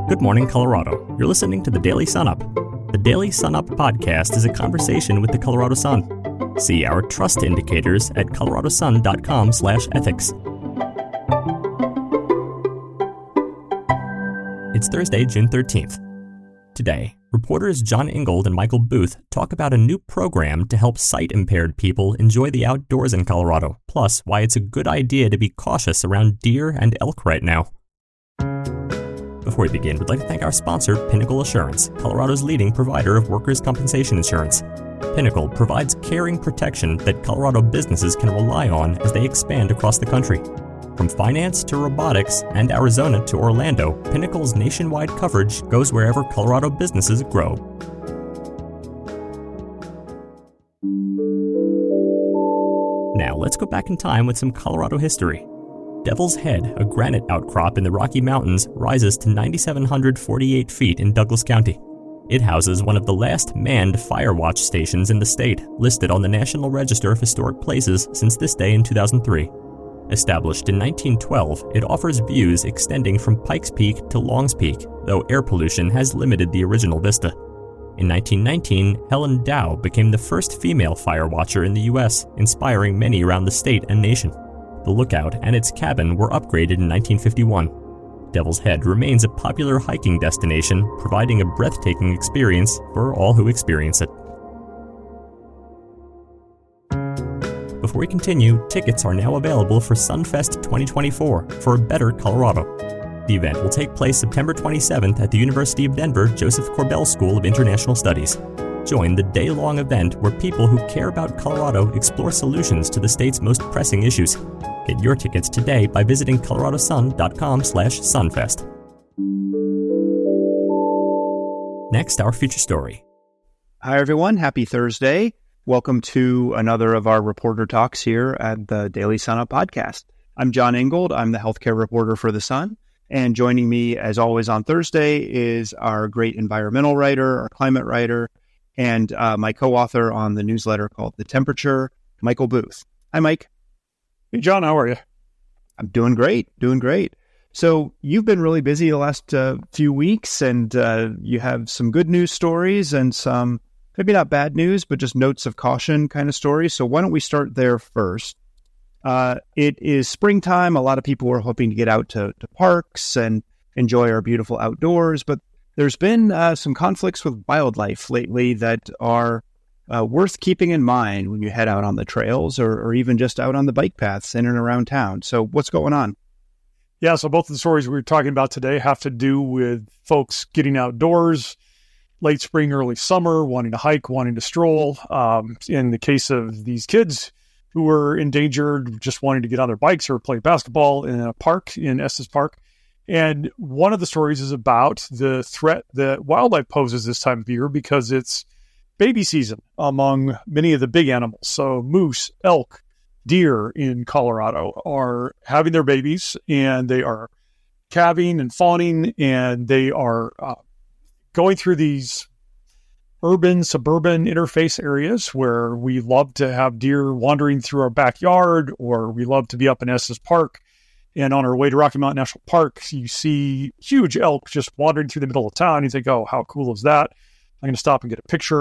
Good morning, Colorado. You're listening to the Daily Sun Up. The Daily Sun Up podcast is a conversation with the Colorado Sun. See our trust indicators at coloradosun.com/ethics. It's Thursday, June 13th. Today, reporters John Ingold and Michael Booth talk about a new program to help sight-impaired people enjoy the outdoors in Colorado, plus why it's a good idea to be cautious around deer and elk right now. Before we begin, we'd like to thank our sponsor, Pinnacle Assurance, Colorado's leading provider of workers' compensation insurance. Pinnacle provides caring protection that Colorado businesses can rely on as they expand across the country. From finance to robotics and Arizona to Orlando, Pinnacle's nationwide coverage goes wherever Colorado businesses grow. Now, let's go back in time with some Colorado history. Devil's Head, a granite outcrop in the Rocky Mountains, rises to 9,748 feet in Douglas County. It houses one of the last manned fire watch stations in the state, listed on the National Register of Historic Places since this day in 2003. Established in 1912, it offers views extending from Pikes Peak to Longs Peak, though air pollution has limited the original vista. In 1919, Helen Dow became the first female fire watcher in the U.S., inspiring many around the state and nation. The lookout and its cabin were upgraded in 1951. Devil's Head remains a popular hiking destination, providing a breathtaking experience for all who experience it. Before we continue, tickets are now available for Sunfest 2024 for a better Colorado. The event will take place September 27th at the University of Denver Joseph Corbell School of International Studies. Join the day-long event where people who care about Colorado explore solutions to the state's most pressing issues. Get your tickets today by visiting coloradosun.com/sunfest. Next, our feature story. Hi, everyone. Happy Thursday. Welcome to another of our reporter talks here at the Daily Sun Up podcast. I'm John Ingold. I'm the healthcare reporter for The Sun. And joining me, as always, on Thursday is our great environmental writer, our climate writer, and my co-author on the newsletter called The Temperature, Michael Booth. Hi, Mike. Hey, John. How are you? I'm doing great. So you've been really busy the last few weeks, and you have some good news stories and some maybe not bad news, but just notes of caution kind of stories. So why don't we start there first? It is springtime. A lot of people are hoping to get out to parks and enjoy our beautiful outdoors, but there's been some conflicts with wildlife lately that are worth keeping in mind when you head out on the trails or even just out on the bike paths in and around town. So what's going on? Yeah, so both of the stories we were talking about today have to do with folks getting outdoors, late spring, early summer, wanting to hike, wanting to stroll. In the case of these kids who were endangered, just wanting to get on their bikes or play basketball in a park, in Estes Park. And one of the stories is about the threat that wildlife poses this time of year because it's baby season among many of the big animals. So moose, elk, deer in Colorado are having their babies, and they are calving and fawning, and they are going through these urban, suburban interface areas where we love to have deer wandering through our backyard, or we love to be up in Estes Park. And on our way to Rocky Mountain National Park, you see huge elk just wandering through the middle of town. You think, oh, how cool is that? I'm going to stop and get a picture.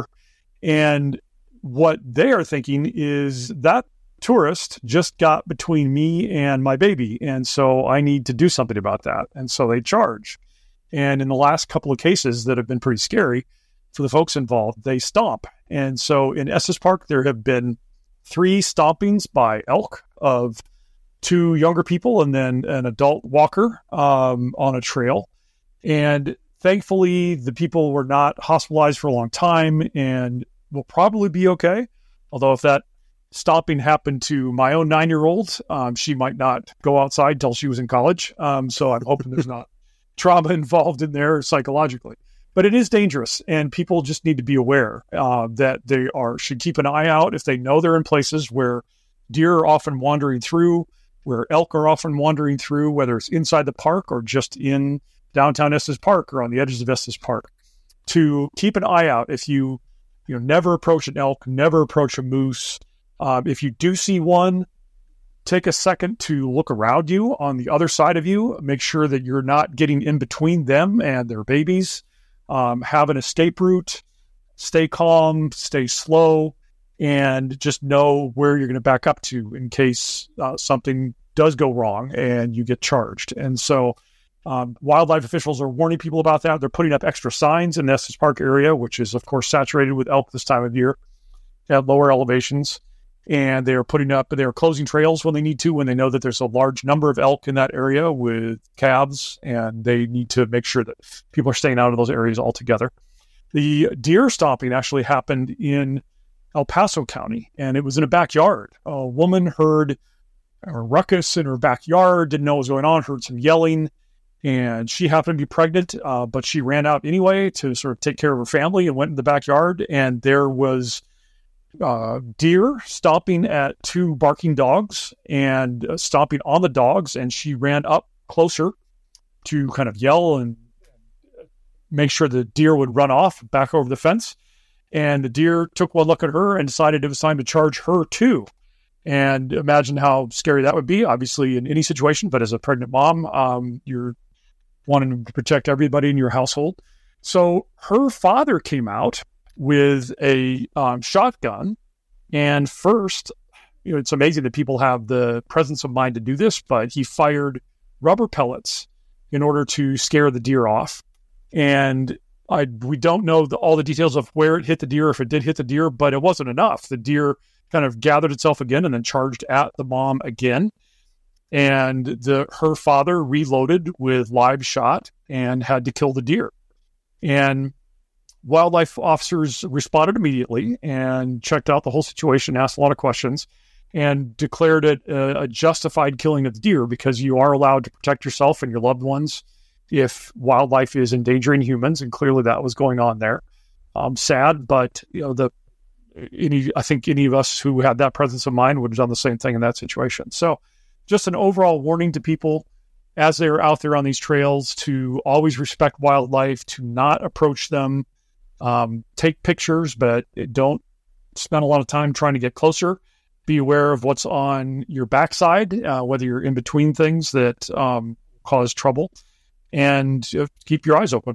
And what they are thinking is that tourist just got between me and my baby, and so I need to do something about that. And so they charge. And in the last couple of cases that have been pretty scary for the folks involved, they stomp. And so in Estes Park, there have been 3 stompings by elk of 2 younger people and then an adult walker on a trail. And thankfully, the people were not hospitalized for a long time and will probably be okay. Although if that stomping happened to my own 9-year-old, she might not go outside till she was in college. So I'm hoping there's not trauma involved in there psychologically. But it is dangerous, and people just need to be aware that they should keep an eye out if they know they're in places where deer are often wandering through, where elk are often wandering through, whether it's inside the park or just in downtown Estes Park or on the edges of Estes Park, to keep an eye out. If you never approach an elk, never approach a moose. If you do see one, take a second to look around you on the other side of you. Make sure that you're not getting in between them and their babies. Have an escape route. Stay calm, stay slow, and just know where you're going to back up to in case something does go wrong and you get charged. And so wildlife officials are warning people about that. They're putting up extra signs in the Estes Park area, which is, of course, saturated with elk this time of year at lower elevations. And they're closing trails when they need to, when they know that there's a large number of elk in that area with calves, and they need to make sure that people are staying out of those areas altogether. The deer stomping actually happened in El Paso County, and it was in a backyard. A woman heard a ruckus in her backyard, didn't know what was going on, heard some yelling, and she happened to be pregnant, but she ran out anyway to sort of take care of her family and went in the backyard, and there was deer stomping at two barking dogs and stomping on the dogs, and she ran up closer to kind of yell and make sure the deer would run off back over the fence. And the deer took one look at her and decided it was time to charge her too. And imagine how scary that would be, obviously, in any situation. But as a pregnant mom, you're wanting to protect everybody in your household. So her father came out with a shotgun. And first, it's amazing that people have the presence of mind to do this, but he fired rubber pellets in order to scare the deer off. And we don't know all the details of where it hit the deer, if it did hit the deer, but it wasn't enough. The deer kind of gathered itself again and then charged at the mom again. And her father reloaded with live shot and had to kill the deer. And wildlife officers responded immediately and checked out the whole situation, asked a lot of questions, and declared it a justified killing of the deer, because you are allowed to protect yourself and your loved ones if wildlife is endangering humans, and clearly that was going on there. Sad, but I think any of us who had that presence of mind would have done the same thing in that situation. So, just an overall warning to people as they're out there on these trails to always respect wildlife, to not approach them. Take pictures, but don't spend a lot of time trying to get closer. Be aware of what's on your backside, whether you're in between things that cause trouble, and keep your eyes open.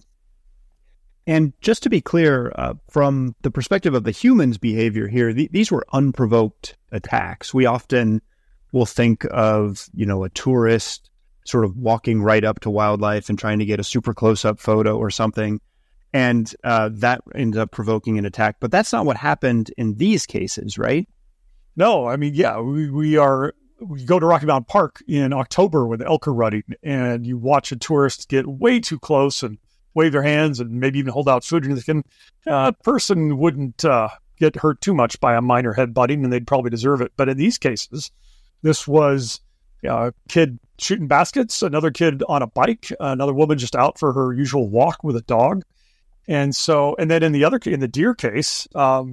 And just to be clear, from the perspective of the human's behavior here, these were unprovoked attacks. We often will think of, a tourist sort of walking right up to wildlife and trying to get a super close-up photo or something. And that ends up provoking an attack. But that's not what happened in these cases, right? No, I mean, yeah, we go to Rocky Mountain Park in October when the elk are running, and you watch a tourist get way too close and wave their hands and maybe even hold out food. And a person wouldn't get hurt too much by a minor headbutting, and they'd probably deserve it. But in these cases, this was a kid shooting baskets, another kid on a bike, another woman just out for her usual walk with a dog. And then in the deer case,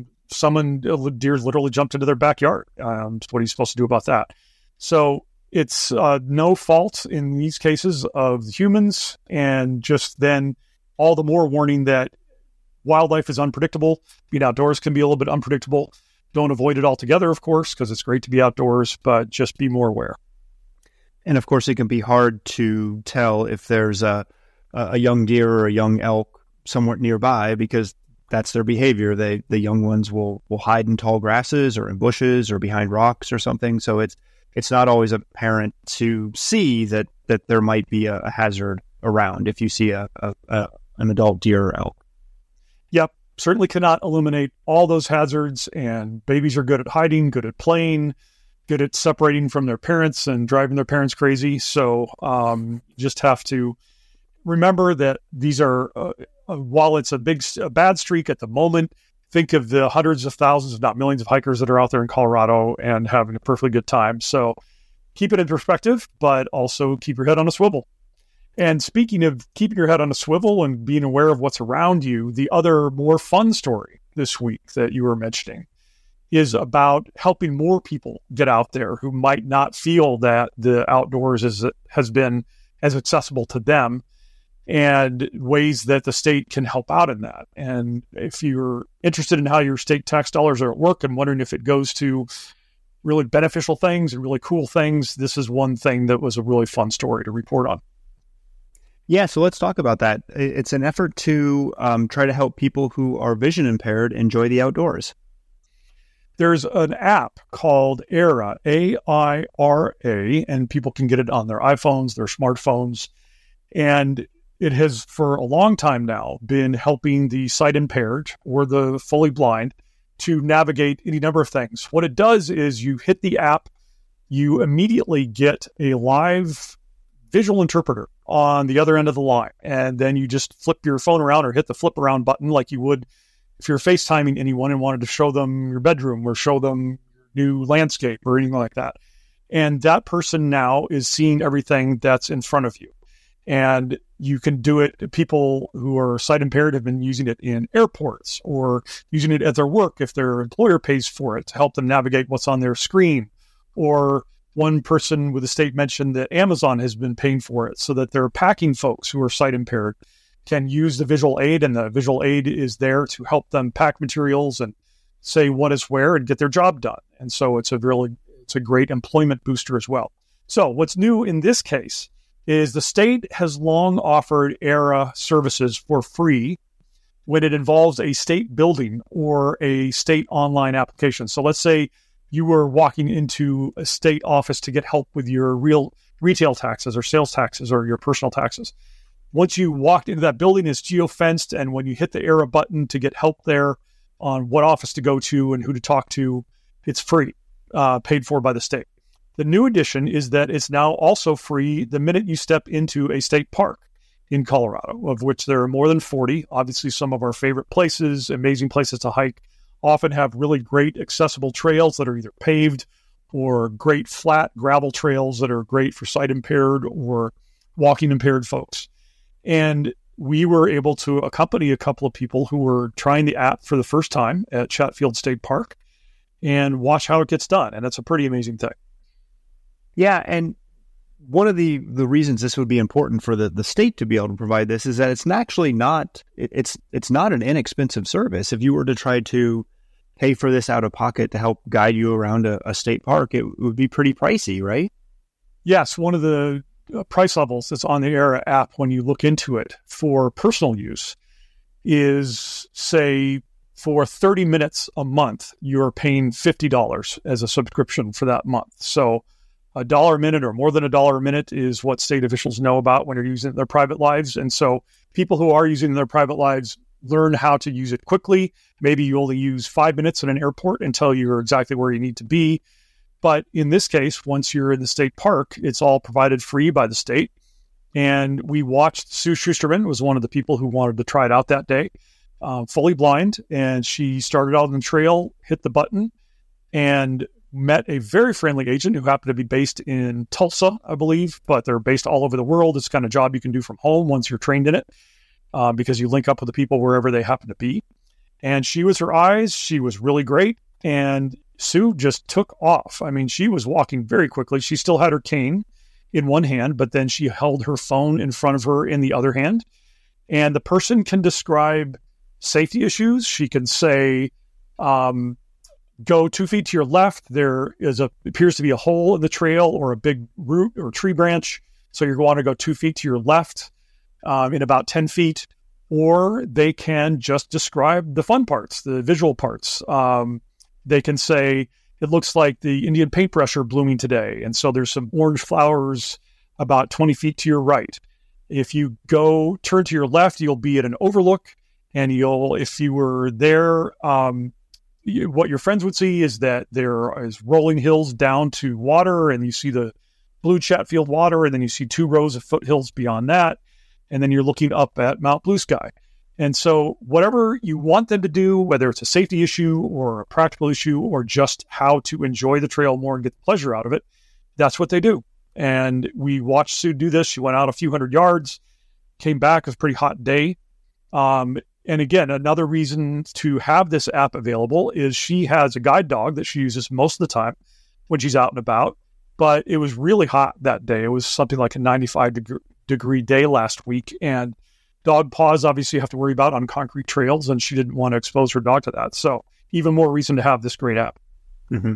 deer literally jumped into their backyard. What are you supposed to do about that? So it's no fault in these cases of humans, and just then all the more warning that wildlife is unpredictable. Being outdoors can be a little bit unpredictable. Don't avoid it altogether, of course, because it's great to be outdoors, but just be more aware. And of course, it can be hard to tell if there's a young deer or a young elk somewhat nearby, because that's their behavior. The young ones will hide in tall grasses or in bushes or behind rocks or something. So it's not always apparent to see that there might be a hazard around if you see an adult deer or elk. Yep, certainly cannot eliminate all those hazards. And babies are good at hiding, good at playing, good at separating from their parents and driving their parents crazy. So just have to remember that these are, while it's a bad streak at the moment, think of the hundreds of thousands, if not millions of hikers that are out there in Colorado and having a perfectly good time. So keep it in perspective, but also keep your head on a swivel. And speaking of keeping your head on a swivel and being aware of what's around you, the other more fun story this week that you were mentioning is about helping more people get out there who might not feel that the outdoors has been as accessible to them, and ways that the state can help out in that. And if you're interested in how your state tax dollars are at work and wondering if it goes to really beneficial things and really cool things. This is one thing that was a really fun story to report on. Yeah, so let's talk about that. It's an effort to try to help people who are vision impaired enjoy the outdoors. There's an app called Aira, A-I-R-A, and people can get it on their iPhones, their smartphones. And it has, for a long time now, been helping the sight impaired or the fully blind to navigate any number of things. What it does is you hit the app, you immediately get a live visual interpreter on the other end of the line. And then you just flip your phone around or hit the flip around button like you would if you're FaceTiming anyone and wanted to show them your bedroom or show them your new landscape or anything like that. And that person now is seeing everything that's in front of you. And you can do it. People who are sight impaired have been using it in airports or using it at their work if their employer pays for it to help them navigate what's on their screen. Or one person with a state mentioned that Amazon has been paying for it so that their packing folks who are sight impaired can use the visual aid, and the visual aid is there to help them pack materials and say what is where and get their job done. And so it's a great employment booster as well. So what's new in this case is the state has long offered Aira services for free when it involves a state building or a state online application. So let's say you were walking into a state office to get help with your real retail taxes or sales taxes or your personal taxes. Once you walked into that building, it's geo-fenced, and when you hit the Aira button to get help there on what office to go to and who to talk to, it's free, paid for by the state. The new addition is that it's now also free the minute you step into a state park in Colorado, of which there are more than 40. Obviously, some of our favorite places, amazing places to hike, often have really great accessible trails that are either paved or great flat gravel trails that are great for sight impaired or walking impaired folks. And we were able to accompany a couple of people who were trying the app for the first time at Chatfield State Park and watch how it gets done. And it's a pretty amazing thing. Yeah, and one of the reasons this would be important for the state to be able to provide this is that it's actually not an inexpensive service. If you were to try to pay for this out of pocket to help guide you around a state park, it would be pretty pricey, right? Yes, one of the price levels that's on the Aira app when you look into it for personal use is, say, for 30 minutes a month, you're paying $50 as a subscription for that month. So $1 a minute or more than $1 a minute is what state officials know about when you're using it in their private lives. And so people who are using it in their private lives learn how to use it quickly. Maybe you only use 5 minutes at an airport until you're exactly where you need to be. But in this case, once you're in the state park, it's all provided free by the state. And we watched Sue Schusterman, was one of the people who wanted to try it out that day, fully blind. And she started out on the trail, hit the button, and met a very friendly agent who happened to be based in Tulsa, I believe, but they're based all over the world. It's the kind of job you can do from home once you're trained in it, because you link up with the people wherever they happen to be. And she was her eyes. She was really great. And Sue just took off. I mean, she was walking very quickly. She still had her cane in one hand, but then she held her phone in front of her in the other hand. And the person can describe safety issues. She can say, go 2 feet to your left. There appears to be a hole in the trail or a big root or tree branch. So you're going to go 2 feet to your left in about 10 feet. Or they can just describe the fun parts, the visual parts. They can say, it looks like the Indian paintbrush are blooming today. And so there's some orange flowers about 20 feet to your right. If you turn to your left, you'll be at an overlook. And if you were there, what your friends would see is that there is rolling hills down to water, and you see the blue Chatfield water, and then you see 2 rows of foothills beyond that. And then you're looking up at Mount Blue Sky. And so whatever you want them to do, whether it's a safety issue or a practical issue or just how to enjoy the trail more and get the pleasure out of it, that's what they do. And we watched Sue do this. She went out a few hundred yards, came back. It was a pretty hot day. And again, another reason to have this app available is she has a guide dog that she uses most of the time when she's out and about. But it was really hot that day. It was something like a 95-degree day last week. And dog paws, obviously, you have to worry about on concrete trails, and she didn't want to expose her dog to that. So even more reason to have this great app. Mm-hmm.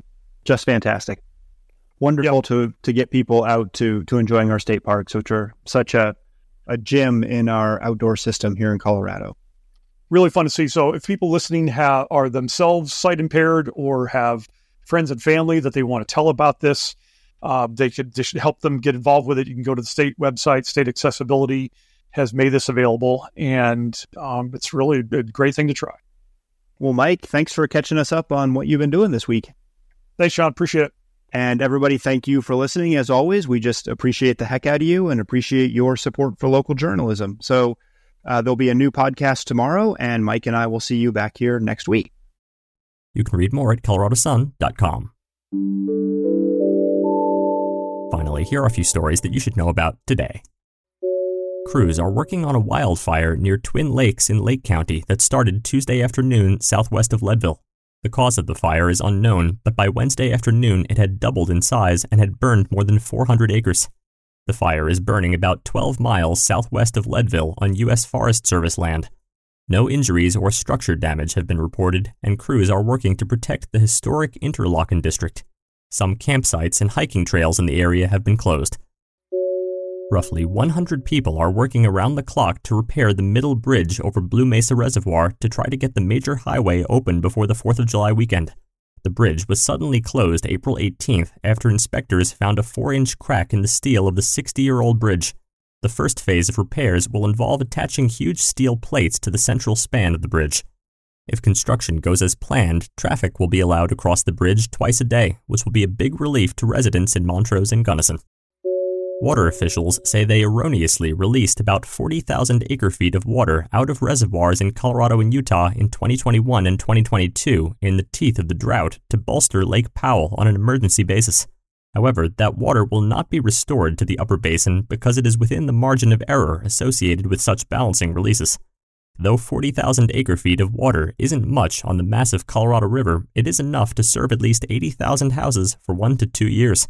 just fantastic. Wonderful to get people out to enjoying our state parks, which are such a gem in our outdoor system here in Colorado. Really fun to see. So if people listening are themselves sight impaired or have friends and family that they want to tell about this, they should help them get involved with it. You can go to the state website. State Accessibility has made this available, and it's really a great thing to try. Well, Mike, thanks for catching us up on what you've been doing this week. Thanks, Sean. Appreciate it. And everybody, thank you for listening. As always, we just appreciate the heck out of you and appreciate your support for local journalism. So there'll be a new podcast tomorrow, and Mike and I will see you back here next week. You can read more at coloradosun.com. Finally, here are a few stories that you should know about today. Crews are working on a wildfire near Twin Lakes in Lake County that started Tuesday afternoon southwest of Leadville. The cause of the fire is unknown, but by Wednesday afternoon it had doubled in size and had burned more than 400 acres. The fire is burning about 12 miles southwest of Leadville on U.S. Forest Service land. No injuries or structure damage have been reported, and crews are working to protect the historic Interlochen district. Some campsites and hiking trails in the area have been closed. Roughly 100 people are working around the clock to repair the middle bridge over Blue Mesa Reservoir to try to get the major highway open before the 4th of July weekend. The bridge was suddenly closed April 18th after inspectors found a 4-inch crack in the steel of the 60-year-old bridge. The first phase of repairs will involve attaching huge steel plates to the central span of the bridge. If construction goes as planned, traffic will be allowed across the bridge twice a day, which will be a big relief to residents in Montrose and Gunnison. Water officials say they erroneously released about 40,000 acre-feet of water out of reservoirs in Colorado and Utah in 2021 and 2022 in the teeth of the drought to bolster Lake Powell on an emergency basis. However, that water will not be restored to the upper basin because it is within the margin of error associated with such balancing releases. Though 40,000 acre-feet of water isn't much on the massive Colorado River, it is enough to serve at least 80,000 houses for 1 to 2 years.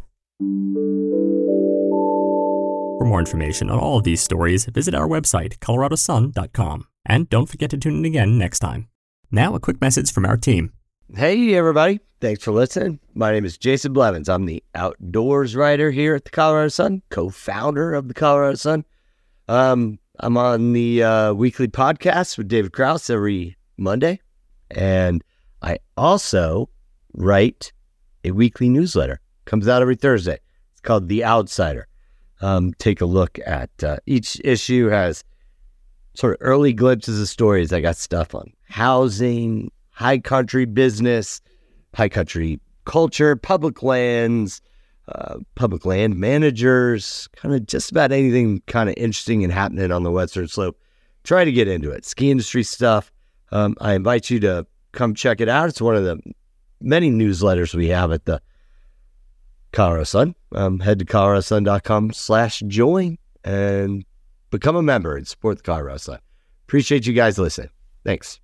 For more information on all of these stories, visit our website, coloradosun.com. And don't forget to tune in again next time. Now, a quick message from our team. Hey, everybody. Thanks for listening. My name is Jason Blevins. I'm the outdoors writer here at the Colorado Sun, co-founder of the Colorado Sun. I'm on the weekly podcast with David Krause every Monday. And I also write a weekly newsletter. Comes out every Thursday. It's called The Outsider. Take a look at each issue has sort of early glimpses of stories. I got stuff on housing, high country business, high country culture, public lands, public land managers, kind of just about anything kind of interesting and happening on the Western Slope. Try to get into it. Ski industry stuff. I invite you to come check it out. It's one of the many newsletters we have at the Colorado Sun. Head to coloradosun.com/join and become a member and support the Colorado Sun. Appreciate you guys listening. Thanks.